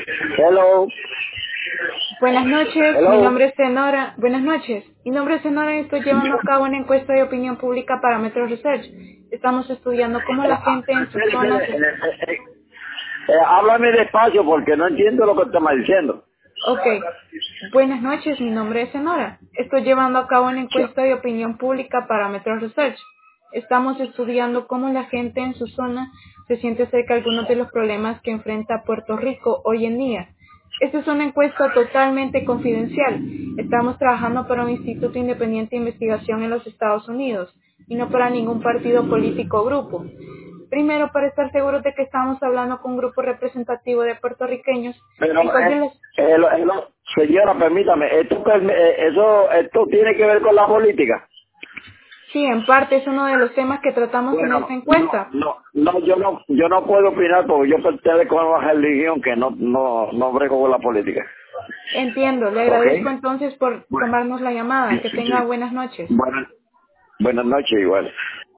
Hello. Buenas noches, mi Hello. nombre es Senora. Buenas noches, mi nombre es Senora y estoy llevando a cabo una encuesta de opinión pública para Metro Research. Estamos estudiando cómo la gente en sus zonas... Háblame despacio porque no entiendo lo que estás diciendo. Ok, buenas noches, mi nombre es Senora. Estoy llevando a cabo una encuesta de opinión pública para Metro Research. Estamos estudiando cómo la gente en su zona se siente acerca de algunos de los problemas que enfrenta Puerto Rico hoy en día. Esta es una encuesta totalmente confidencial. Estamos trabajando para un instituto independiente de investigación en los Estados Unidos y no para ningún partido político o grupo. Primero, para estar seguros de que estamos hablando con un grupo representativo de puertorriqueños, Pero, ¿en cuál de las... señora, permítame, esto tiene que ver con la política. Sí, en parte es uno de los temas que tratamos en esta Bueno, encuesta. yo no puedo opinar porque yo pertenezco a una religión que no brego con la política. Entiendo, le ¿Ok? agradezco entonces por Bueno, tomarnos la llamada. Que tenga buenas noches. buenas, buenas noches igual.